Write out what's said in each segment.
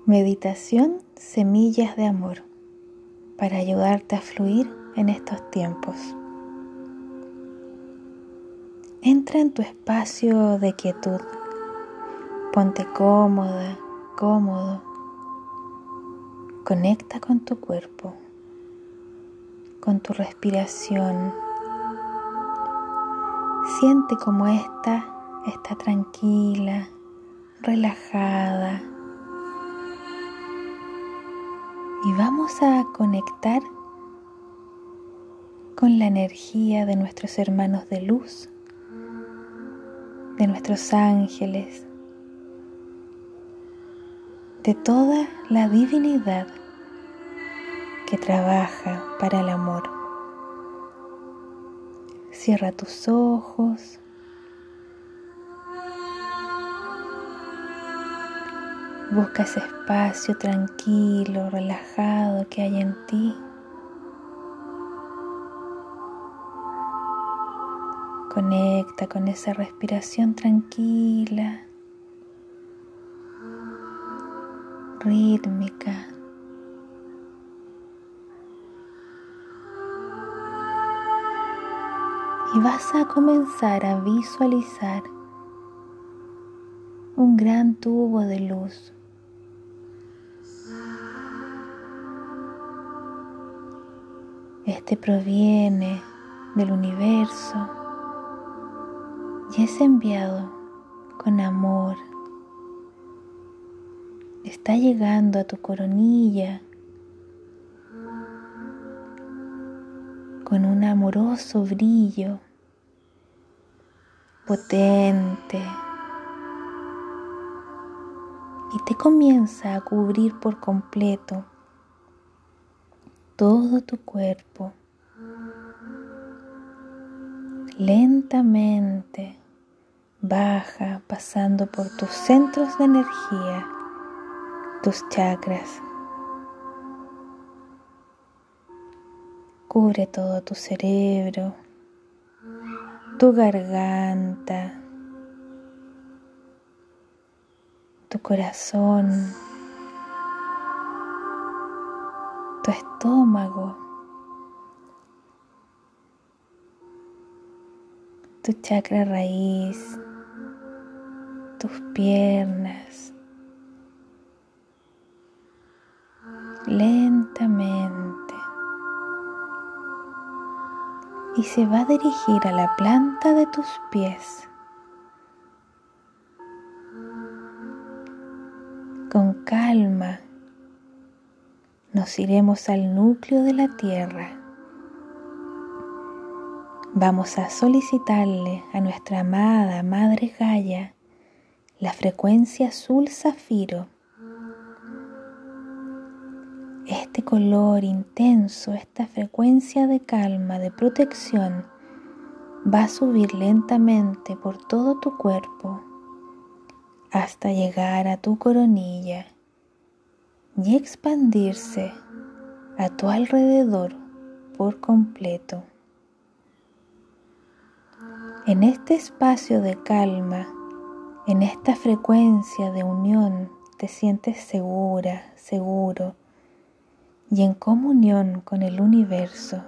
Meditación Semillas de Amor para ayudarte a fluir en estos tiempos. Entra en tu espacio de quietud. Ponte cómoda, cómodo. Conecta con tu cuerpo, con tu respiración. Siente cómo esta está tranquila, relajada. Y vamos a conectar con la energía de nuestros hermanos de luz, de nuestros ángeles, de toda la divinidad que trabaja para el amor. Cierra tus ojos. Busca ese espacio tranquilo, relajado que hay en ti. Conecta con esa respiración tranquila, rítmica. Y vas a comenzar a visualizar un gran tubo de luz. Este proviene del universo y es enviado con amor. Está llegando a tu coronilla con un amoroso brillo potente y te comienza a cubrir por completo todo tu cuerpo. Lentamente baja pasando por tus centros de energía, tus chakras. Cubre todo tu cerebro, tu garganta, tu corazón, tu estómago, tu chakra raíz, tus piernas. Lentamente. Y se va a dirigir a la planta de tus pies. Con calma nos iremos al núcleo de la Tierra. Vamos a solicitarle a nuestra amada Madre Gaia la frecuencia azul zafiro. Este color intenso, esta frecuencia de calma, de protección, va a subir lentamente por todo tu cuerpo hasta llegar a tu coronilla y expandirse a tu alrededor por completo. En este espacio de calma, en esta frecuencia de unión, te sientes segura, seguro y en comunión con el universo.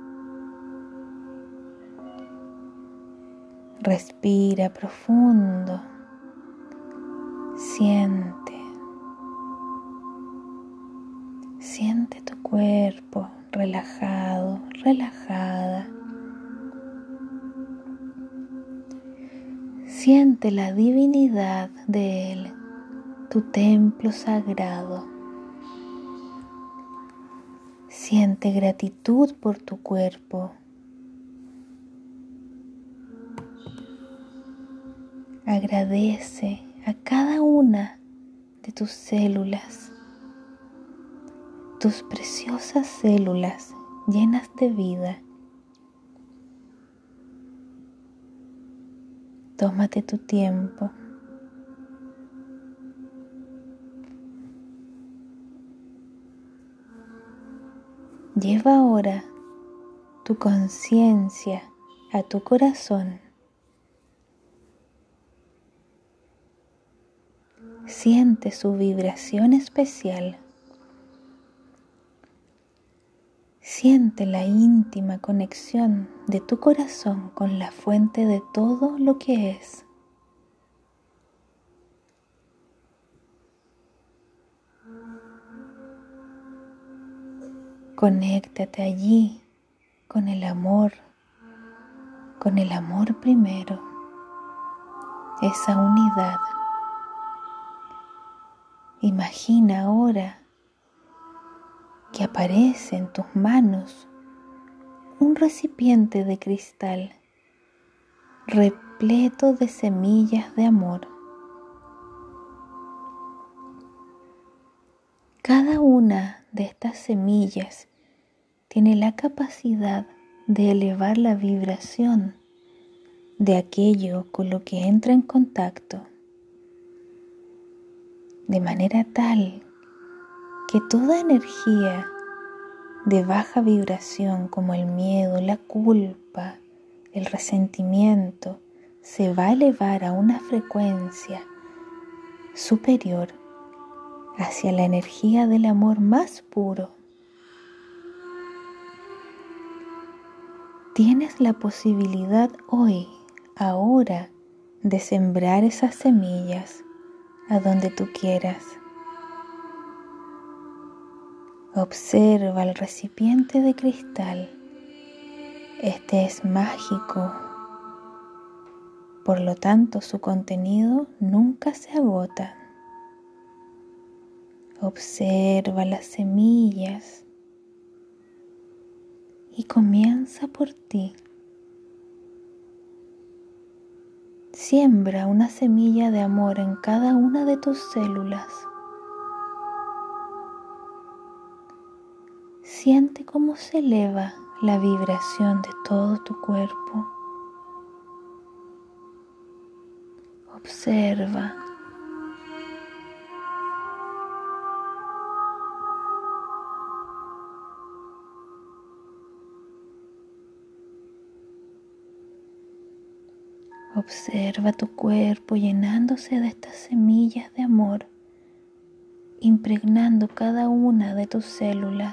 Respira profundo. Siente tu cuerpo relajado, relajada. Siente la divinidad de Él, tu templo sagrado. Siente gratitud por tu cuerpo. Agradece a cada una de tus células, tus preciosas células llenas de vida. Tómate tu tiempo. Lleva ahora tu conciencia a tu corazón. Siente su vibración especial. Siente la íntima conexión de tu corazón con la fuente de todo lo que es. Conéctate allí con el amor primero, esa unidad. Imagina ahora que aparece en tus manos un recipiente de cristal repleto de semillas de amor. Cada una de estas semillas tiene la capacidad de elevar la vibración de aquello con lo que entra en contacto, de manera tal que toda energía de baja vibración como el miedo, la culpa, el resentimiento, se va a elevar a una frecuencia superior hacia la energía del amor más puro. Tienes la posibilidad hoy, ahora, de sembrar esas semillas a donde tú quieras. Observa el recipiente de cristal. Este es mágico, por lo tanto su contenido nunca se agota. Observa las semillas y comienza por ti. Siembra una semilla de amor en cada una de tus células. Siente cómo se eleva la vibración de todo tu cuerpo. Observa. Observa tu cuerpo llenándose de estas semillas de amor, impregnando cada una de tus células.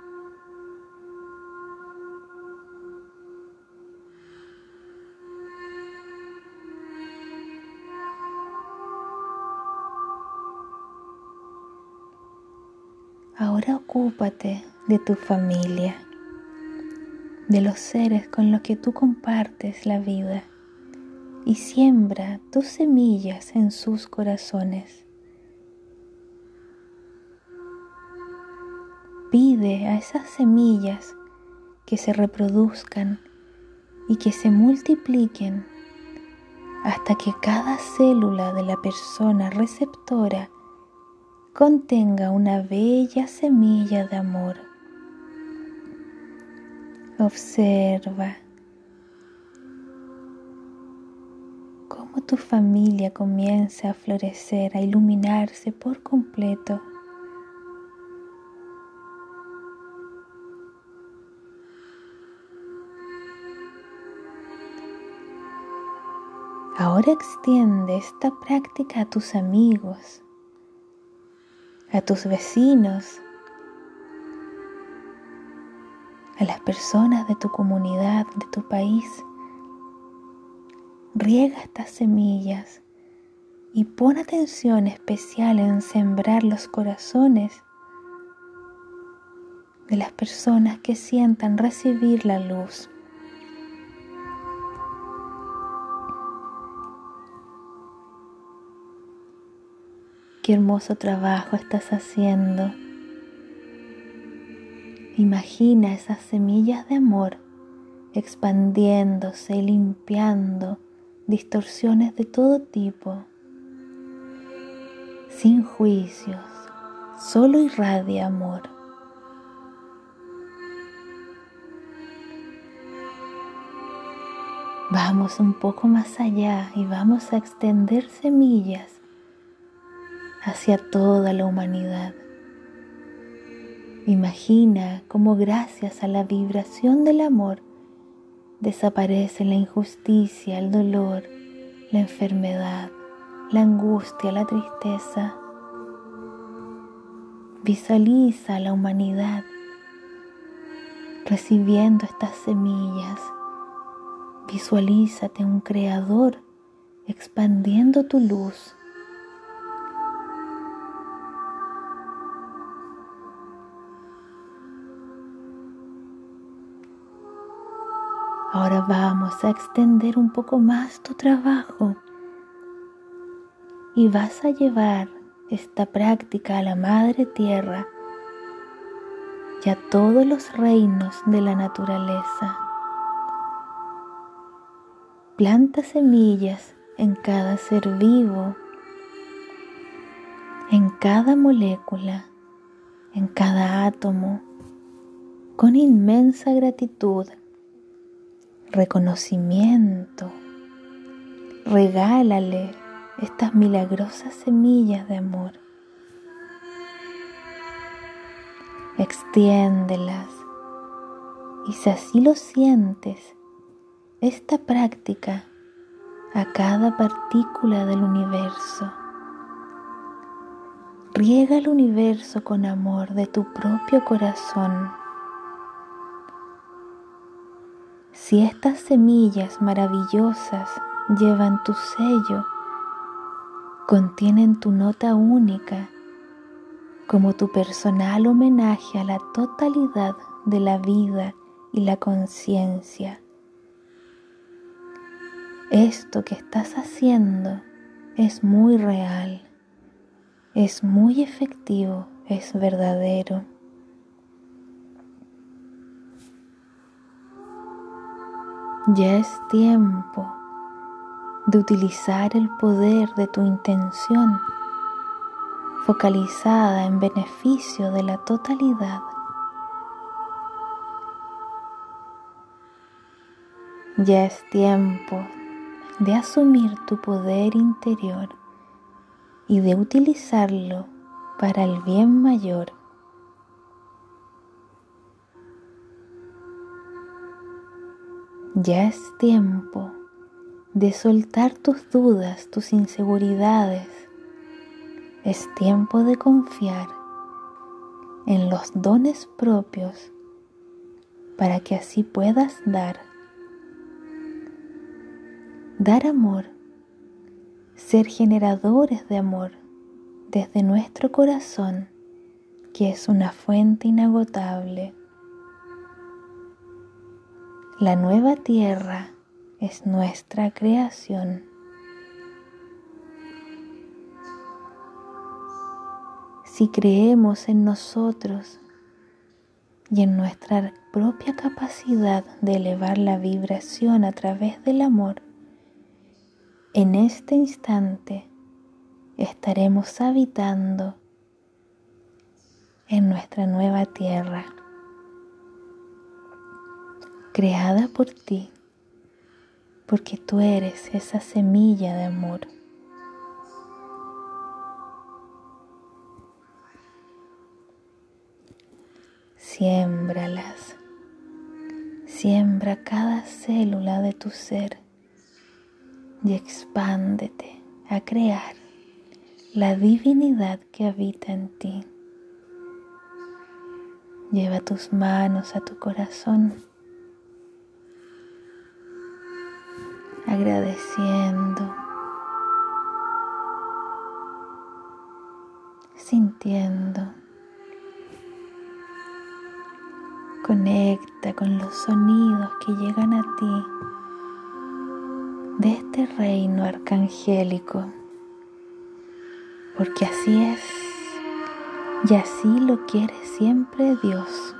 Ahora ocúpate de tu familia, de los seres con los que tú compartes la vida, y siembra tus semillas en sus corazones. Pide a esas semillas que se reproduzcan y que se multipliquen hasta que cada célula de la persona receptora contenga una bella semilla de amor. Observa cómo tu familia comienza a florecer, a iluminarse por completo. Ahora extiende esta práctica a tus amigos, a tus vecinos, a las personas de tu comunidad, de tu país. Riega estas semillas y pon atención especial en sembrar los corazones de las personas que sientan recibir la luz. Qué hermoso trabajo estás haciendo. Imagina esas semillas de amor expandiéndose y limpiando distorsiones de todo tipo. Sin juicios, solo irradia amor. Vamos un poco más allá y vamos a extender semillas hacia toda la humanidad. Imagina cómo gracias a la vibración del amor desaparece la injusticia, el dolor, la enfermedad, la angustia, la tristeza. Visualiza a la humanidad recibiendo estas semillas. Visualízate un creador expandiendo tu luz. Ahora vamos a extender un poco más tu trabajo y vas a llevar esta práctica a la Madre Tierra y a todos los reinos de la naturaleza. Planta semillas en cada ser vivo, en cada molécula, en cada átomo, con inmensa gratitud, reconocimiento. Regálale estas milagrosas semillas de amor. Extiéndelas y si así lo sientes, esta práctica a cada partícula del universo. Riega el universo con amor de tu propio corazón. Si estas semillas maravillosas llevan tu sello, contienen tu nota única, como tu personal homenaje a la totalidad de la vida y la conciencia. Esto que estás haciendo es muy real, es muy efectivo, es verdadero. Ya es tiempo de utilizar el poder de tu intención focalizada en beneficio de la totalidad. Ya es tiempo de asumir tu poder interior y de utilizarlo para el bien mayor. Ya es tiempo de soltar tus dudas, tus inseguridades. Es tiempo de confiar en los dones propios para que así puedas dar. Dar amor, ser generadores de amor desde nuestro corazón, que es una fuente inagotable. La nueva tierra es nuestra creación. Si creemos en nosotros y en nuestra propia capacidad de elevar la vibración a través del amor, en este instante estaremos habitando en nuestra nueva tierra, creada por ti, porque tú eres esa semilla de amor. Siémbralas, siembra cada célula de tu ser y expándete a crear la divinidad que habita en ti. Lleva tus manos a tu corazón, agradeciendo, sintiendo. Conecta con los sonidos que llegan a ti de este reino arcangélico, porque así es y así lo quiere siempre Dios.